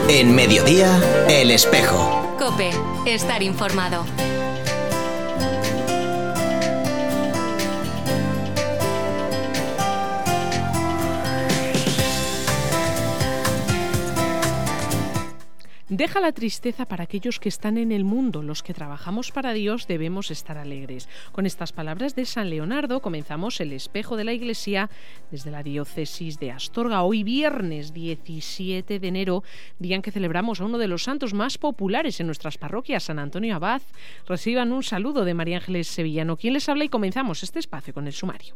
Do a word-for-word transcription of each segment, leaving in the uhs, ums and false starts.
En Mediodía, El Espejo. COPE. Estar informado. Deja la tristeza para aquellos que están en el mundo. Los que trabajamos para Dios debemos estar alegres. Con estas palabras de San Leonardo comenzamos el espejo de la Iglesia desde la diócesis de Astorga. Hoy viernes diecisiete de enero, día en que celebramos a uno de los santos más populares en nuestras parroquias, San Antonio Abad. Reciban un saludo de María Ángeles Sevillano, quien les habla, y comenzamos este espacio con el sumario.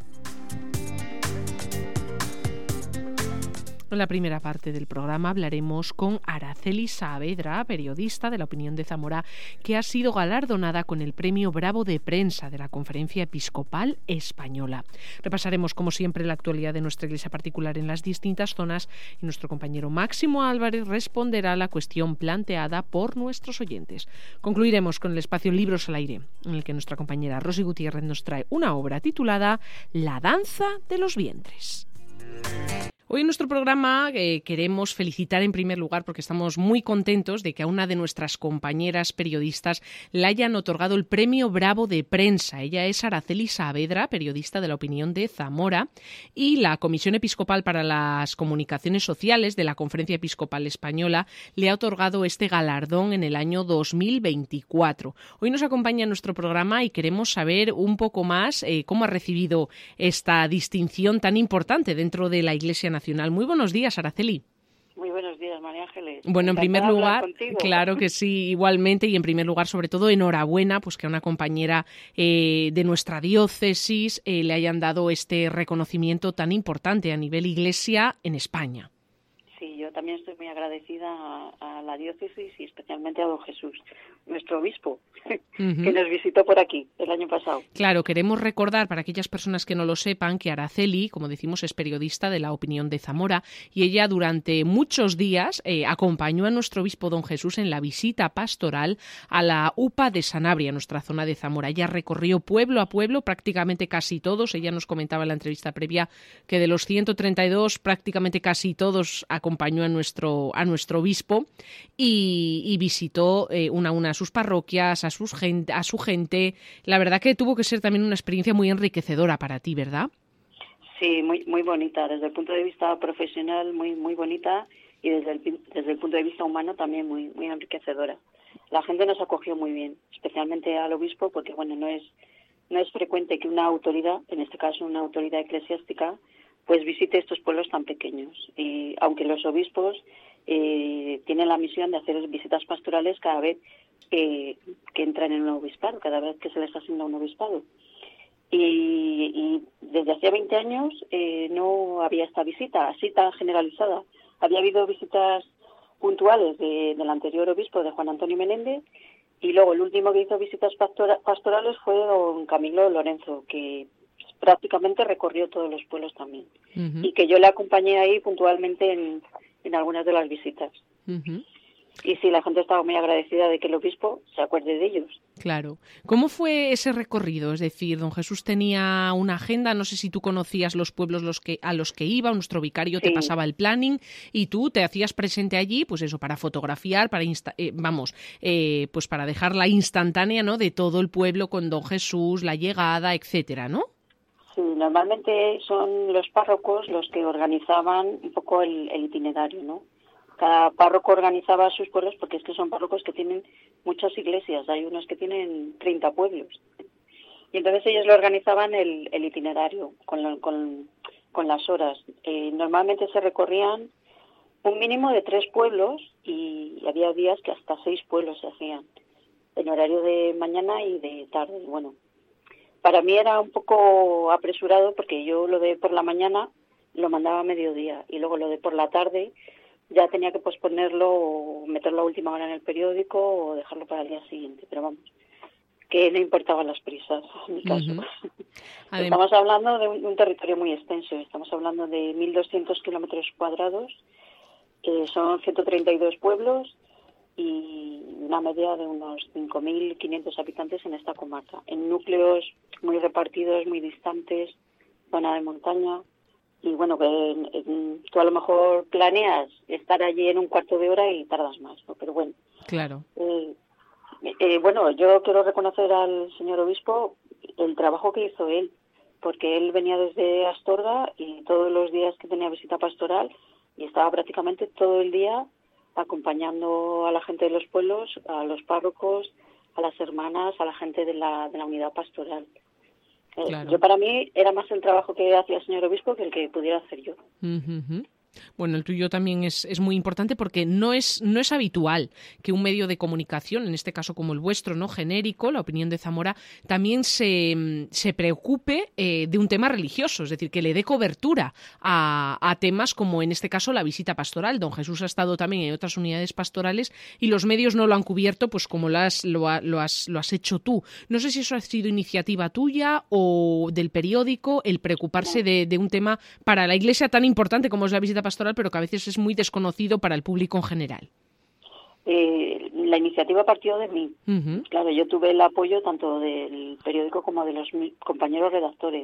En la primera parte del programa hablaremos con Araceli Saavedra, periodista de La Opinión de Zamora, que ha sido galardonada con el Premio Bravo de Prensa de la Conferencia Episcopal Española. Repasaremos, como siempre, la actualidad de nuestra iglesia particular en las distintas zonas y nuestro compañero Máximo Álvarez responderá a la cuestión planteada por nuestros oyentes. Concluiremos con el espacio Libros al Aire, en el que nuestra compañera Rosy Gutiérrez nos trae una obra titulada La danza de los vientres. Hoy en nuestro programa eh, queremos felicitar en primer lugar, porque estamos muy contentos de que a una de nuestras compañeras periodistas le hayan otorgado el Premio Bravo de Prensa. Ella es Araceli Saavedra, periodista de La Opinión de Zamora, y la Comisión Episcopal para las Comunicaciones Sociales de la Conferencia Episcopal Española le ha otorgado este galardón en el año dos mil veinticuatro. Hoy nos acompaña en nuestro programa y queremos saber un poco más eh, cómo ha recibido esta distinción tan importante dentro de la Iglesia Nacional. Muy buenos días, Araceli. Muy buenos días, María Ángeles. Bueno, en primer lugar, claro que sí, igualmente, y en primer lugar, sobre todo, enhorabuena, pues que a una compañera eh, de nuestra diócesis eh, le hayan dado este reconocimiento tan importante a nivel Iglesia en España. Sí, yo también estoy muy agradecida a, a la diócesis y especialmente a don Jesús, nuestro obispo, uh-huh. que nos visitó por aquí el año pasado. Claro, queremos recordar para aquellas personas que no lo sepan que Araceli, como decimos, es periodista de La Opinión de Zamora, y ella durante muchos días eh, acompañó a nuestro obispo don Jesús en la visita pastoral a la U P A de Sanabria, nuestra zona de Zamora. Ella recorrió pueblo a pueblo, prácticamente casi todos. Ella nos comentaba en la entrevista previa que de los ciento treinta y dos, prácticamente casi todos acompañaron acompañó a nuestro, a nuestro obispo y, y visitó eh, una a una a sus parroquias, a, sus gente, a su gente. La verdad que tuvo que ser también una experiencia muy enriquecedora para ti, ¿verdad? Sí, muy muy bonita, desde el punto de vista profesional muy muy bonita y desde el, desde el punto de vista humano también muy muy enriquecedora. La gente nos acogió muy bien, especialmente al obispo, porque bueno, no es no es frecuente que una autoridad, en este caso una autoridad eclesiástica, pues visite estos pueblos tan pequeños. Y aunque los obispos eh, tienen la misión de hacer visitas pastorales cada vez que, que entran en un obispado, cada vez que se les asigna un obispado. Y, y desde hace veinte años eh, no había esta visita así tan generalizada. Había habido visitas puntuales de, del anterior obispo, de Juan Antonio Menéndez, y luego el último que hizo visitas pastora, pastorales fue don Camilo Lorenzo, que prácticamente recorrió todos los pueblos también. Uh-huh. Y que yo le acompañé ahí puntualmente en, en algunas de las visitas. Uh-huh. Y sí, la gente estaba muy agradecida de que el obispo se acuerde de ellos. Claro. ¿Cómo fue ese recorrido? Es decir, don Jesús tenía una agenda, no sé si tú conocías los pueblos los que, a los que iba, nuestro vicario sí. te pasaba el planning y tú te hacías presente allí, pues eso, para fotografiar, para insta- eh, vamos, eh, pues para dejar la instantánea, ¿no?, de todo el pueblo con don Jesús, la llegada, etcétera, ¿no? Sí, normalmente son los párrocos los que organizaban un poco el, el itinerario, ¿no? Cada párroco organizaba sus pueblos porque es que son párrocos que tienen muchas iglesias, hay unos que tienen treinta pueblos. Y entonces ellos lo organizaban el, el itinerario con, lo, con, con las horas. Eh, normalmente se recorrían un mínimo de tres pueblos y había días que hasta seis pueblos se hacían en horario de mañana y de tarde. Bueno, para mí era un poco apresurado porque yo lo de por la mañana lo mandaba a mediodía y luego lo de por la tarde ya tenía que posponerlo o meterlo a última hora en el periódico o dejarlo para el día siguiente. Pero vamos, que no importaban las prisas en mi caso. Uh-huh. Adem- estamos hablando de un, un territorio muy extenso, estamos hablando de mil doscientos kilómetros cuadrados, que son ciento treinta y dos pueblos y una media de unos cinco mil quinientos habitantes en esta comarca, en núcleos muy repartidos, muy distantes, zona de montaña. y bueno, que en, en, tú a lo mejor planeas estar allí en un cuarto de hora y tardas más, ¿no? Pero bueno. Claro. Eh, eh, bueno, yo quiero reconocer al señor obispo el trabajo que hizo él, porque él venía desde Astorga y todos los días que tenía visita pastoral y estaba prácticamente todo el día acompañando a la gente de los pueblos, a los párrocos, a las hermanas, a la gente de la, de la unidad pastoral. Eh, Claro. Yo para mí era más el trabajo que hacía el señor obispo que el que pudiera hacer yo. Uh-huh. Bueno, el tuyo también es, es muy importante porque no es, no es habitual que un medio de comunicación, en este caso como el vuestro, no genérico, La Opinión de Zamora, también se, se preocupe eh, de un tema religioso, es decir, que le dé cobertura a, a temas como en este caso la visita pastoral. Don Jesús ha estado también en otras unidades pastorales y los medios no lo han cubierto pues como lo has, lo, ha, lo has, lo has hecho tú. No sé si eso ha sido iniciativa tuya o del periódico, el preocuparse de, de un tema para la Iglesia tan importante como es la visita pastoral, pero que a veces es muy desconocido para el público en general. Eh, la iniciativa partió de mí. Uh-huh. Claro, yo tuve el apoyo tanto del periódico como de los compañeros redactores.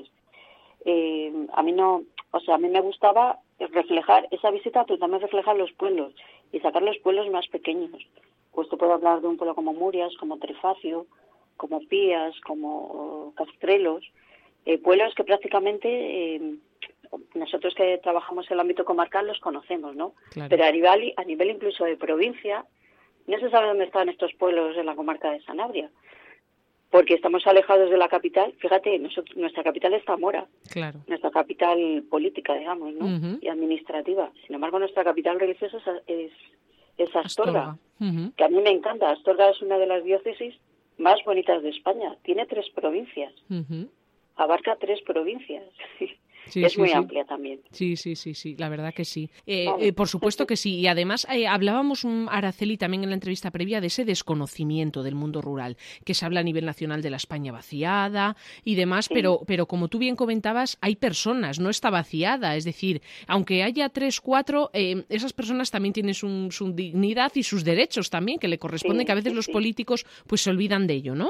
Eh, a mí no, o sea, a mí me gustaba reflejar esa visita, pero también reflejar los pueblos y sacar los pueblos más pequeños. Pues te puedo hablar de un pueblo como Murias, como Trifacio, como Pías, como Castrelos, eh, pueblos que prácticamente eh, nosotros que trabajamos en el ámbito comarcal los conocemos, ¿no? Claro. Pero a nivel, a nivel incluso de provincia, no se sabe dónde están estos pueblos en la comarca de Sanabria, porque estamos alejados de la capital. Fíjate, nosotros, nuestra capital es Zamora, Claro. nuestra capital política, digamos, ¿no? Uh-huh. Y administrativa. Sin embargo, nuestra capital religiosa es, es, es Astorga, Astorga. Uh-huh. que a mí me encanta. Astorga es una de las diócesis más bonitas de España. Tiene tres provincias. Uh-huh. Abarca tres provincias. Sí, es sí, muy sí. amplia también. Sí, sí, sí, sí, la verdad que sí. Eh, Vale. eh, por supuesto que sí. Y además eh, hablábamos, um, Araceli, también en la entrevista previa de ese desconocimiento del mundo rural, que se habla a nivel nacional de la España vaciada y demás, Sí. pero, pero como tú bien comentabas, hay personas, no está vaciada. Es decir, aunque haya tres, cuatro, eh, esas personas también tienen su, su dignidad y sus derechos también, que le corresponden, Sí, que a veces sí, los sí. políticos pues se olvidan de ello, ¿no?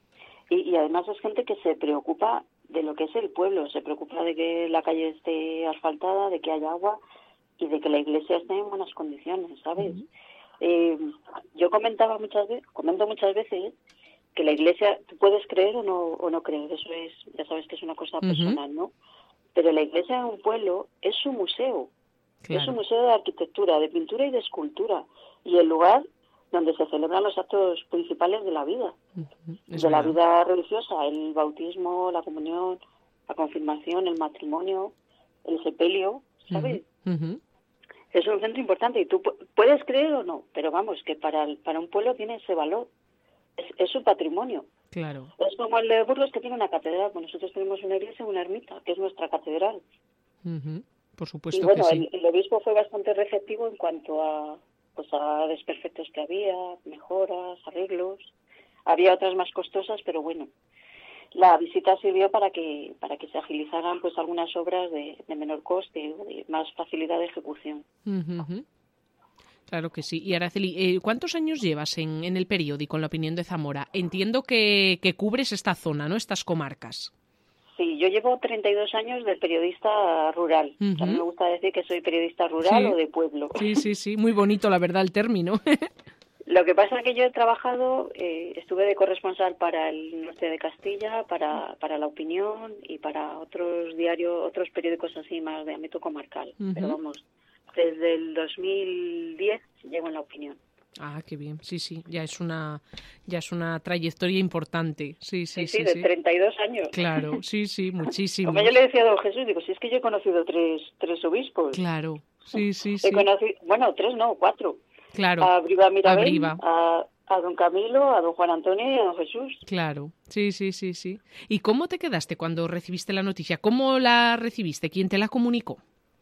Y, y además es gente que se preocupa de lo que es el pueblo, se preocupa de que la calle esté asfaltada, de que haya agua y de que la iglesia esté en buenas condiciones, ¿sabes? Uh-huh. Eh, yo comentaba muchas veces, comento muchas veces que la iglesia, tú puedes creer o no, o no creer, eso es, ya sabes que es una cosa personal, uh-huh. ¿no? Pero la iglesia en un pueblo es su museo, claro. Es un museo de arquitectura, de pintura y de escultura, y el lugar donde se celebran los actos principales de la vida, uh-huh. de verdad. La vida religiosa, el bautismo, la comunión, la confirmación, el matrimonio, el sepelio, ¿sabes? Uh-huh. Uh-huh. Es un centro importante y tú puedes creer o no, pero vamos, que para, el, para un pueblo tiene ese valor, es, es su patrimonio. Claro. Es como el de Burgos que tiene una catedral, pues nosotros tenemos una iglesia y una ermita, que es nuestra catedral. Uh-huh. Por supuesto y bueno, que sí. el, el obispo fue bastante receptivo en cuanto a pues a desperfectos que había, mejoras, arreglos. Había otras más costosas, pero bueno, la visita sirvió para que para que se agilizaran pues algunas obras de, de menor coste o de más facilidad de ejecución. Uh-huh. Claro que sí. Y Araceli, eh, ¿cuántos años llevas en, en el periódico, en La Opinión de Zamora? Entiendo que, que cubres esta zona, ¿no? Estas comarcas. Sí, yo llevo treinta y dos años de periodista rural. Uh-huh. A mí me gusta decir que soy periodista rural sí. o de pueblo. Sí, sí, sí. Muy bonito, la verdad, el término. Lo que pasa es que yo he trabajado, eh, estuve de corresponsal para el norte de Castilla, para, para La Opinión y para otros diarios, otros periódicos así más de ámbito comarcal. Uh-huh. Pero vamos, desde el dos mil diez llevo en La Opinión. Ah, qué bien. Sí, sí, ya es una ya es una trayectoria importante. Sí, sí, sí. Sí, sí, de sí. treinta y dos años. Claro, sí, sí, muchísimo. Como yo le decía a don Jesús, digo, si es que yo he conocido tres, tres obispos. Claro, sí, sí, sí. He conocido, bueno, tres no, cuatro. Claro. A Briva Mirabel, a, Briva. a, a don Camilo, a don Juan Antonio y a don Jesús. Claro, sí, sí, sí, sí. ¿Y cómo te quedaste cuando recibiste la noticia? ¿Cómo la recibiste? ¿Quién te la comunicó?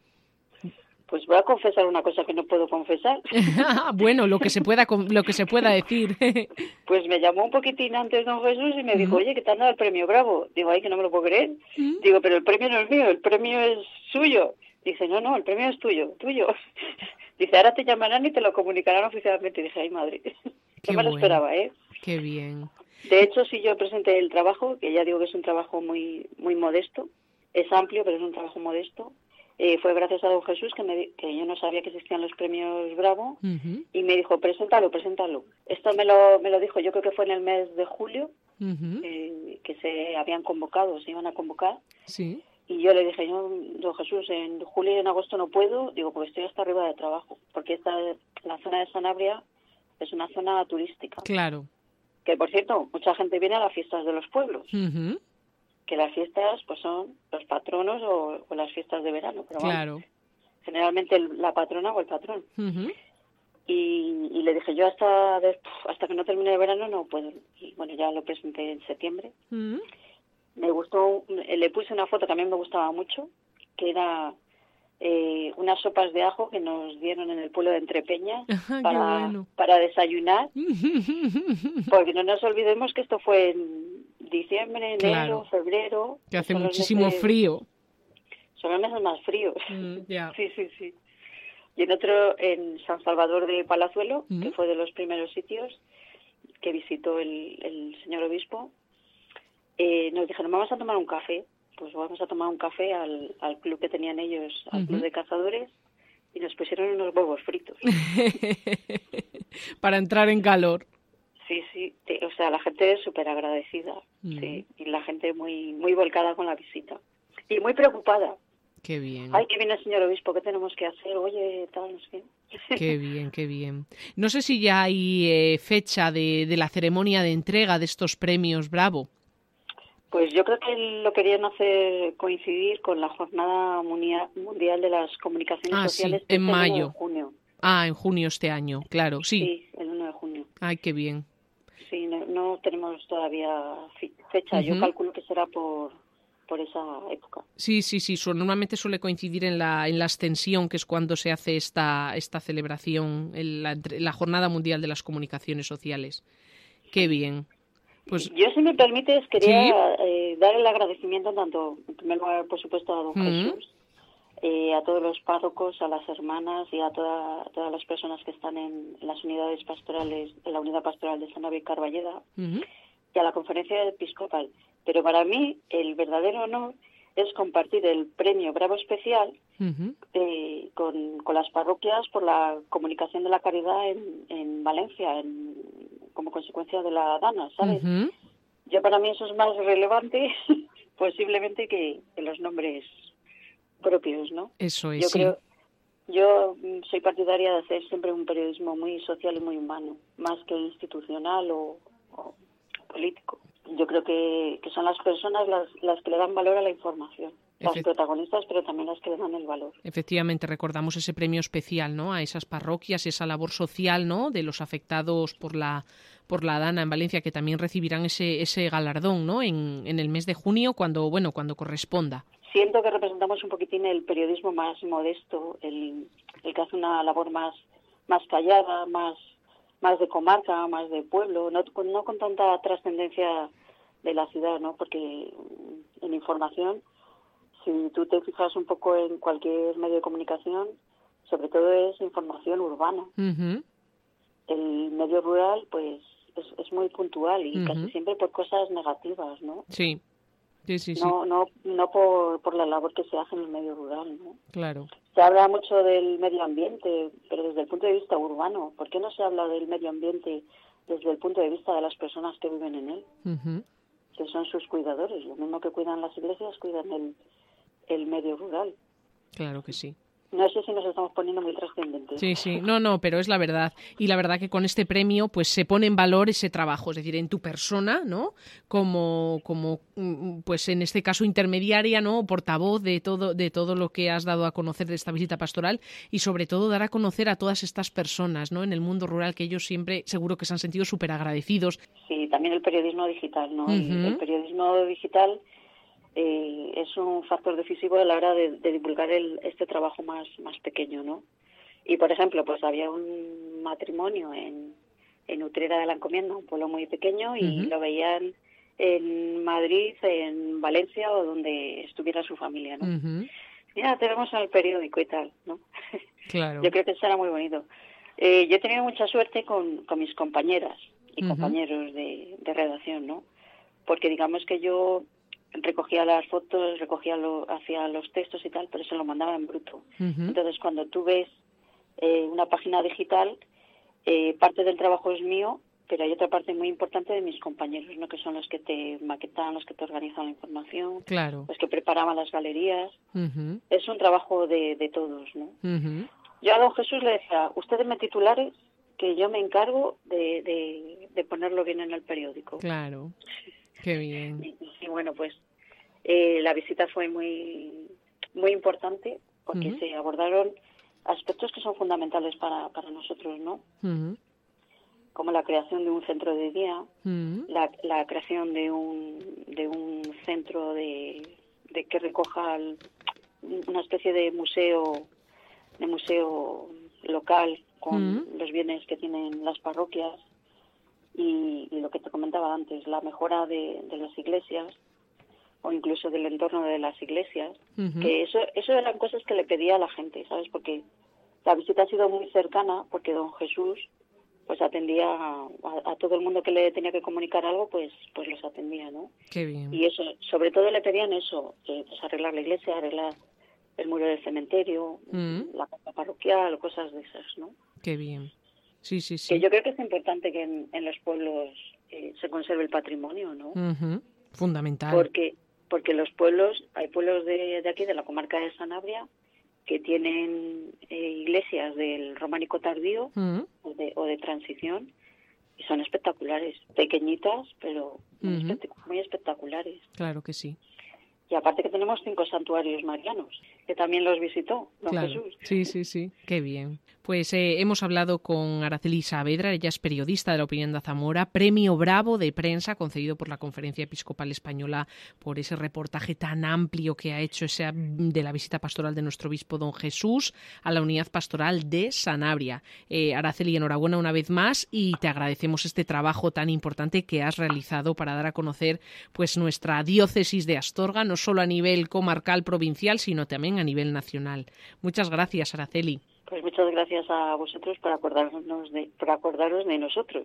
Pues voy a confesar una cosa que no puedo confesar. Bueno, lo que se pueda lo que se pueda decir. Pues me llamó un poquitín antes don Jesús y me dijo, oye, que te han dado el premio Bravo. Digo, ay, que no me lo puedo creer. ¿Mm? Digo, pero el premio no es mío, el premio es suyo. Dice, no, no, el premio es tuyo, tuyo. Dice, ahora te llamarán y te lo comunicarán oficialmente. Y dije, ay, madre, no me bueno. lo esperaba, ¿eh? Qué bien. De hecho, sí, yo presenté el trabajo, que ya digo que es un trabajo muy, muy modesto. Es amplio, pero es un trabajo modesto. eh, fue gracias a don Jesús, que, me, que yo no sabía que existían los premios Bravo, Uh-huh. y me dijo, preséntalo, preséntalo. Esto me lo, me lo dijo, yo creo que fue en el mes de julio, Uh-huh. eh, que se habían convocado, se iban a convocar. Sí. Y yo le dije, yo, don Jesús, en julio y en agosto no puedo, digo, porque estoy hasta arriba de trabajo, porque esta, la zona de Sanabria es una zona turística. Claro. Que, por cierto, mucha gente viene a las fiestas de los pueblos, Uh-huh. que las fiestas pues son los patronos o, o las fiestas de verano, pero vamos, Claro. generalmente el- la patrona o el patrón. Uh-huh. Y, y le dije, yo hasta des- hasta que no termine el verano no puedo. Y bueno, ya lo presenté en septiembre. Uh-huh. Me gustó, le puse una foto que a mí me gustaba mucho, que era eh, unas sopas de ajo que nos dieron en el pueblo de Entrepeñas Ajá, qué para, bueno. para desayunar, porque no nos olvidemos que esto fue en diciembre, enero, Claro. febrero. Que hace son los muchísimo meses- frío. Son los meses más fríos. Mm, ya. Sí, sí, sí. Y en otro, en San Salvador de Palazuelo, Mm. que fue de los primeros sitios que visitó el, el señor obispo, eh, nos dijeron, vamos a tomar un café. Pues vamos a tomar un café al, al club que tenían ellos, al Ujú. club de cazadores, y nos pusieron unos huevos fritos. Para entrar en calor. Sí, sí, te- o sea, la gente es súper agradecida, Mm. sí, y la gente muy muy volcada con la visita. Y muy preocupada. Qué bien. Ay, que viene el señor obispo, ¿qué tenemos que hacer? Oye, tal, no sé qué. Qué bien, qué bien. No sé si ya hay eh, fecha de, de la ceremonia de entrega de estos premios Bravo. Pues yo creo que lo querían hacer coincidir con la Jornada Munia- Mundial de las Comunicaciones Ah, sí, Sociales, que en es el uno mayo. de junio. Ah, en junio este año, claro, sí. Sí, el uno de junio. Ay, qué bien. Sí, no, no tenemos todavía fi- fecha. Yo Ujú. calculo que será por, por esa época. Sí, sí, sí. su- Normalmente suele coincidir en la, en la ascensión, que es cuando se hace esta, esta celebración, en la, entre- la Jornada Mundial de las Comunicaciones Sociales. Qué bien. Pues Yo, si me permites, quería Sí. eh, dar el agradecimiento tanto, en primer lugar, por supuesto, a don Ujú. Jesús, eh, a todos los párrocos, a las hermanas y a toda- todas las personas que están en, en las unidades pastorales, en la unidad pastoral de Sanabria y Carballeda, ujú, y a la conferencia episcopal. Pero para mí, el verdadero honor es compartir el premio Bravo Especial ujú. eh, con, con las parroquias por la comunicación de la caridad en, en Valencia, en, como consecuencia de la Dana, ¿sabes? Ujú. Yo, para mí, eso es más relevante posiblemente que, que los nombres propios, ¿no? Eso es, Yo sí. creo, yo mm, soy partidaria de hacer siempre un periodismo muy social y muy humano, más que institucional o, o político. Yo creo que, que son las personas las, las que le dan valor a la información, las Efect- protagonistas, pero también las que le dan el valor. Efectivamente, recordamos ese premio especial, ¿no? A esas parroquias, esa labor social, ¿no? De los afectados por la por la Dana en Valencia, que también recibirán ese ese galardón, ¿no? En, en el mes de junio, cuando bueno, cuando corresponda. Siento que representamos un poquitín el periodismo más modesto, el, el que hace una labor más más callada, más más de comarca, más de pueblo, no, con- no con tanta trascendencia de la ciudad, ¿no? Porque mm, en información, si tú te fijas un poco en cualquier medio de comunicación, sobre todo es información urbana. Ujú. El medio rural, pues, es, es muy puntual y Ujú. casi siempre por cosas negativas, ¿no? Sí, sí, sí, sí, No, no, no por, por la labor que se hace en el medio rural, ¿no? claro. Se habla mucho del medio ambiente, pero desde el punto de vista urbano. ¿Por qué no se habla del medio ambiente desde el punto de vista de las personas que viven en él? Ujú. Que son sus cuidadores. Lo mismo que cuidan las iglesias, cuidan el, el medio rural. Claro que sí. No sé si nos estamos poniendo muy trascendentes. Sí, sí, no, no, pero es la verdad. Y la verdad que con este premio pues se pone en valor ese trabajo, es decir, en tu persona, ¿no? Como, como mm, pues en este caso intermediaria, ¿no? Portavoz de todo, de todo lo que has dado a conocer de esta visita pastoral y sobre todo dar a conocer a todas estas personas, ¿no? En el mundo rural, que ellos siempre seguro que se han sentido súper agradecidos. Sí, también el periodismo digital, ¿no? El- Ujú. el periodismo digital eh, es un factor decisivo a la hora de, de divulgar el, este trabajo más, más pequeño, ¿no? Y, por ejemplo, pues había un matrimonio en, en Utrera de la Encomienda, un pueblo muy pequeño, y Ujú. lo veían en Madrid, en Valencia o donde estuviera su familia, ¿no? Ujú. Mira, te vemos en el periódico y tal, ¿no? Claro. Yo creo que eso era muy bonito. Eh, yo he tenido mucha suerte con, con mis compañeras y Ujú. compañeros de, de redacción, ¿no? Porque digamos que yo recogía las fotos, recogía lo, hacía los textos y tal, pero se lo mandaba en bruto. Uh-huh. Entonces, cuando tú ves eh, una página digital, eh, parte del trabajo es mío, pero hay otra parte muy importante de mis compañeros, ¿no? Que son los que te maquetan, los que te organizan la información, claro. los que preparaban las galerías. Uh-huh. Es un trabajo de, de todos, ¿no? Uh-huh. Yo a don Jesús le decía, ustedes me titulares, que yo me encargo de, de, de ponerlo bien en el periódico. Claro, qué bien. Y, y bueno, pues eh, la visita fue muy muy importante porque uh-huh. se abordaron aspectos que son fundamentales para, para nosotros, ¿no? Uh-huh. Como la creación de un centro de día, uh-huh. la, la creación de un de un centro de, de que recoja el, una especie de museo de museo local con uh-huh. los bienes que tienen las parroquias y, y lo que te comentaba antes, la mejora de, de las iglesias o incluso del entorno de las iglesias, uh-huh. que eso eso eran cosas que le pedía a la gente, ¿sabes? Porque la visita ha sido muy cercana, porque don Jesús pues atendía a, a, a todo el mundo que le tenía que comunicar algo, pues pues los atendía, ¿no? Qué bien. Y eso, sobre todo le pedían eso, eh, pues arreglar la iglesia, arreglar el muro del cementerio, mm. la casa parroquial, cosas de esas, ¿no? Qué bien. Sí, sí, sí. Que yo creo que es importante que en, en los pueblos eh, se conserve el patrimonio, ¿no? Uh-huh. Fundamental. Porque porque los pueblos, hay pueblos de, de aquí, de la comarca de Sanabria, que tienen eh, iglesias del románico tardío uh-huh. o, de, o de transición, y son espectaculares, pequeñitas, pero muy, uh-huh. espect- muy espectaculares. Claro que sí. Y aparte que tenemos cinco santuarios marianos, que también los visitó don claro. Jesús. Sí, sí, sí. Qué bien. Pues eh, hemos hablado con Araceli Saavedra, ella es periodista de La Opinión de Zamora, Premio Bravo de Prensa concedido por la Conferencia Episcopal Española por ese reportaje tan amplio que ha hecho ese, de la visita pastoral de nuestro obispo don Jesús a la unidad pastoral de Sanabria. Eh, Araceli, enhorabuena una vez más y te agradecemos este trabajo tan importante que has realizado para dar a conocer pues nuestra diócesis de Astorga, no solo a nivel comarcal, provincial, sino también a nivel nacional. Muchas gracias, Araceli. Pues muchas gracias a vosotros por acordarnos de, por acordaros de nosotros,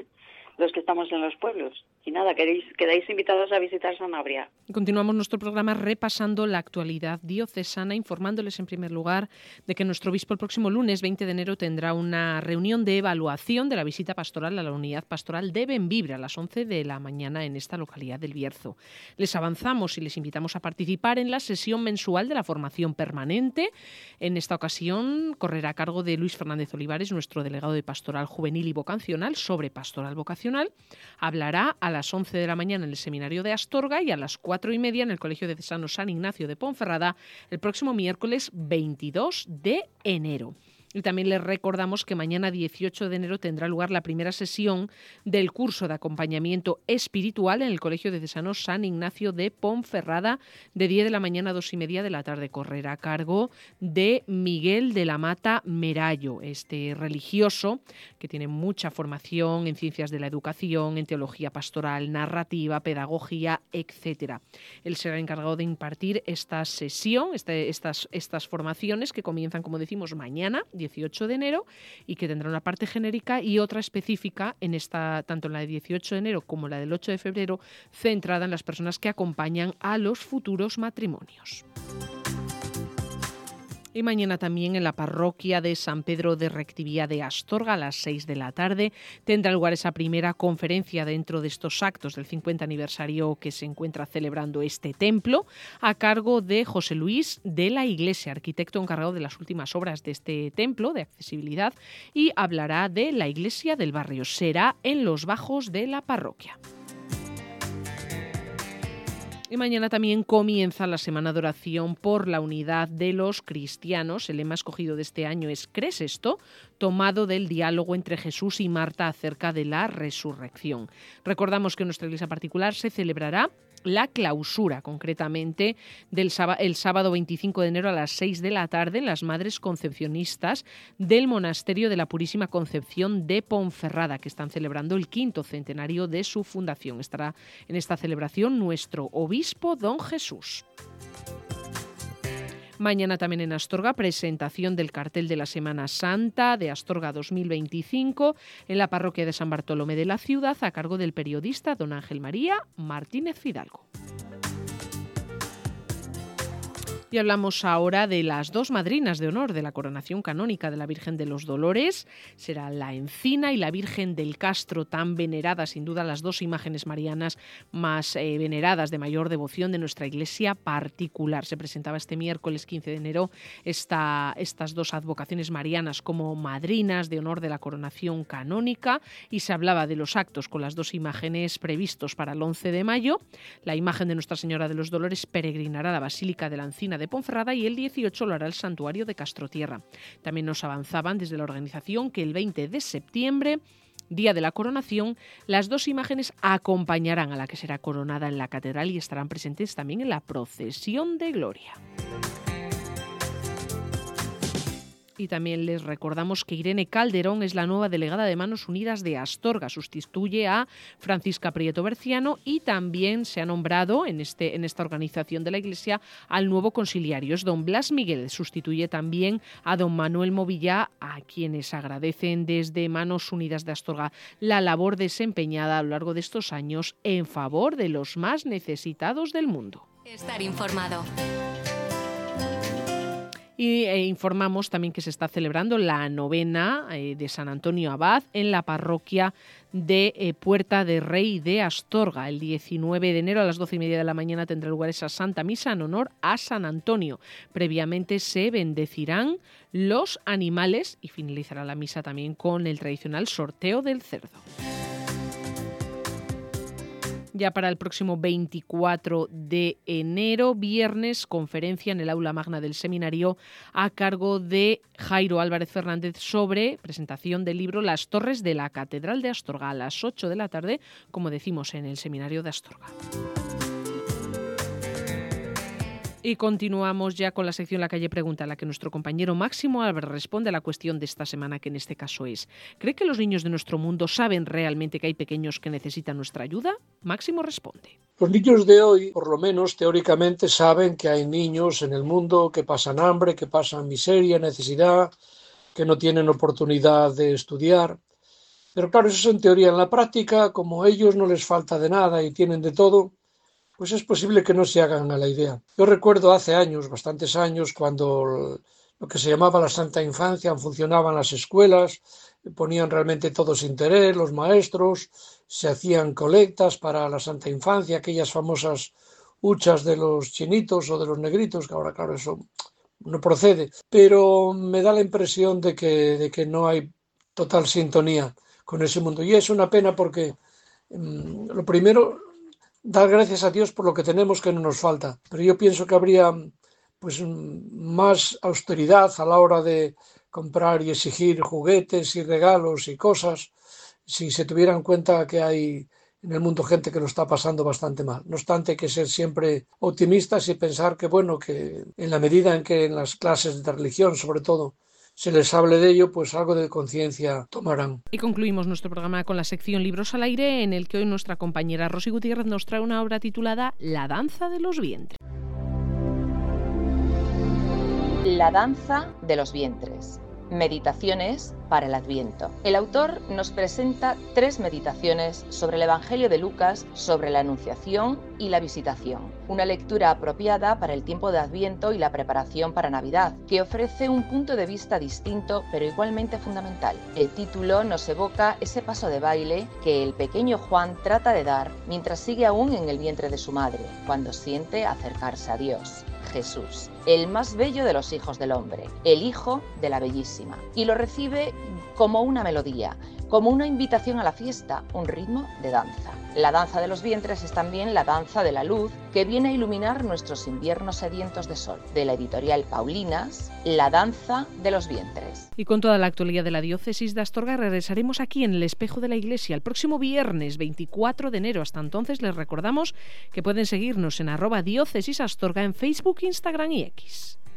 los que estamos en los pueblos. Y nada, queréis, quedáis invitados a visitar Sanabria. Continuamos nuestro programa repasando la actualidad diocesana, informándoles en primer lugar de que nuestro obispo el próximo lunes veinte de enero tendrá una reunión de evaluación de la visita pastoral a la unidad pastoral de Bembibre a las once de la mañana en esta localidad del Bierzo. Les avanzamos y les invitamos a participar en la sesión mensual de la formación permanente. En esta ocasión correrá a cargo de Luis Fernández Olivares, nuestro delegado de Pastoral Juvenil y Vocacional, sobre pastoral vocacional. Hablará a las once de la mañana en el Seminario de Astorga y a las cuatro y media en el Colegio Diocesano San Ignacio de Ponferrada el próximo miércoles veintidós de enero. Y también les recordamos que mañana dieciocho de enero tendrá lugar la primera sesión del curso de acompañamiento espiritual en el Colegio Diocesano San Ignacio de Ponferrada de diez de la mañana a dos y media de la tarde. Correrá a cargo de Miguel de la Mata Merallo, este religioso que tiene mucha formación en ciencias de la educación, en teología pastoral, narrativa, pedagogía, etcétera. Él será encargado de impartir esta sesión, este, estas, estas formaciones que comienzan, como decimos, mañana, dieciocho de enero, y que tendrá una parte genérica y otra específica en esta, tanto en la de dieciocho de enero como la del ocho de febrero, centrada en las personas que acompañan a los futuros matrimonios. Y mañana también en la parroquia de San Pedro de Rectivía de Astorga a las seis de la tarde tendrá lugar esa primera conferencia dentro de estos actos del cincuenta aniversario que se encuentra celebrando este templo, a cargo de José Luis de la Iglesia, arquitecto encargado de las últimas obras de este templo de accesibilidad, y hablará de la iglesia del barrio. Será en los bajos de la parroquia. Y mañana también comienza la semana de oración por la unidad de los cristianos. El lema escogido de este año es ¿Crees esto?, tomado del diálogo entre Jesús y Marta acerca de la resurrección. Recordamos que en nuestra iglesia particular se celebrará la clausura, concretamente del sábado, el sábado veinticinco de enero a las seis de la tarde en las Madres Concepcionistas del Monasterio de la Purísima Concepción de Ponferrada, que están celebrando el quinto centenario de su fundación. Estará en esta celebración nuestro obispo don Jesús. Mañana también en Astorga, presentación del cartel de la Semana Santa de Astorga dos mil veinticinco en la parroquia de San Bartolomé de la ciudad, a cargo del periodista don Ángel María Martínez Fidalgo. Y hablamos ahora de las dos madrinas de honor de la coronación canónica de la Virgen de los Dolores. Será la Encina y la Virgen del Castro, tan veneradas, sin duda, las dos imágenes marianas más eh, veneradas, de mayor devoción de nuestra Iglesia particular. Se presentaba este miércoles quince de enero esta, estas dos advocaciones marianas como madrinas de honor de la coronación canónica, y se hablaba de los actos con las dos imágenes previstos para el once de mayo. La imagen de Nuestra Señora de los Dolores peregrinará a la Basílica de la Encina de Ponferrada y el dieciocho lo hará el Santuario de Castrotierra. También nos avanzaban desde la organización que el veinte de septiembre, día de la coronación, las dos imágenes acompañarán a la que será coronada en la catedral y estarán presentes también en la procesión de gloria. Y también les recordamos que Irene Calderón es la nueva delegada de Manos Unidas de Astorga. Sustituye a Francisca Prieto Berciano y también se ha nombrado en, este, en esta organización de la Iglesia al nuevo conciliario. Es don Blas Miguel. Sustituye también a don Manuel Movillá, a quienes agradecen desde Manos Unidas de Astorga la labor desempeñada a lo largo de estos años en favor de los más necesitados del mundo. Estar informado. Y eh, informamos también que se está celebrando la novena eh, de San Antonio Abad en la parroquia de eh, Puerta de Rey de Astorga. El diecinueve de enero a las doce y media de la mañana tendrá lugar esa Santa Misa en honor a San Antonio. Previamente se bendecirán los animales y finalizará la misa también con el tradicional sorteo del cerdo. Ya para el próximo veinticuatro de enero, viernes, conferencia en el aula magna del seminario a cargo de Jairo Álvarez Fernández sobre presentación del libro Las Torres de la Catedral de Astorga a las ocho de la tarde, como decimos, en el seminario de Astorga. Y continuamos ya con la sección La Calle Pregunta, en la que nuestro compañero Máximo Álvarez responde a la cuestión de esta semana, que en este caso es: ¿cree que los niños de nuestro mundo saben realmente que hay pequeños que necesitan nuestra ayuda? Máximo responde. Los niños de hoy, por lo menos teóricamente, saben que hay niños en el mundo que pasan hambre, que pasan miseria, necesidad, que no tienen oportunidad de estudiar. Pero claro, eso es en teoría. En la práctica, como a ellos no les falta de nada y tienen de todo, pues es posible que no se hagan a la idea. Yo recuerdo hace años, bastantes años, cuando lo que se llamaba la Santa Infancia funcionaban las escuelas, ponían realmente todo su interés, los maestros, se hacían colectas para la Santa Infancia, aquellas famosas huchas de los chinitos o de los negritos, que ahora, claro, eso no procede. Pero me da la impresión de que, de que no hay total sintonía con ese mundo. Y es una pena porque mmm, lo primero, dar gracias a Dios por lo que tenemos, que no nos falta. Pero yo pienso que habría pues más austeridad a la hora de comprar y exigir juguetes y regalos y cosas, si se tuviera en cuenta que hay en el mundo gente que lo está pasando bastante mal. No obstante, hay que ser siempre optimistas y pensar que, bueno, que en la medida en que en las clases de religión, sobre todo, se les hable de ello, pues algo de conciencia tomarán. Y concluimos nuestro programa con la sección Libros al Aire, en el que hoy nuestra compañera Rosy Gutiérrez nos trae una obra titulada La danza de los vientres. La danza de los vientres. Meditaciones para el Adviento. El autor nos presenta tres meditaciones sobre el Evangelio de Lucas, sobre la Anunciación y la Visitación. Una lectura apropiada para el tiempo de Adviento y la preparación para Navidad, que ofrece un punto de vista distinto pero igualmente fundamental. El título nos evoca ese paso de baile que el pequeño Juan trata de dar mientras sigue aún en el vientre de su madre, cuando siente acercarse a Dios. Jesús, el más bello de los hijos del hombre, el hijo de la bellísima, y lo recibe como una melodía, como una invitación a la fiesta, un ritmo de danza. La danza de los vientres es también la danza de la luz que viene a iluminar nuestros inviernos sedientos de sol. De la editorial Paulinas, La danza de los vientres. Y con toda la actualidad de la diócesis de Astorga regresaremos aquí en el Espejo de la Iglesia el próximo viernes veinticuatro de enero. Hasta entonces les recordamos que pueden seguirnos en arroba diócesis Astorga en Facebook, Instagram y X.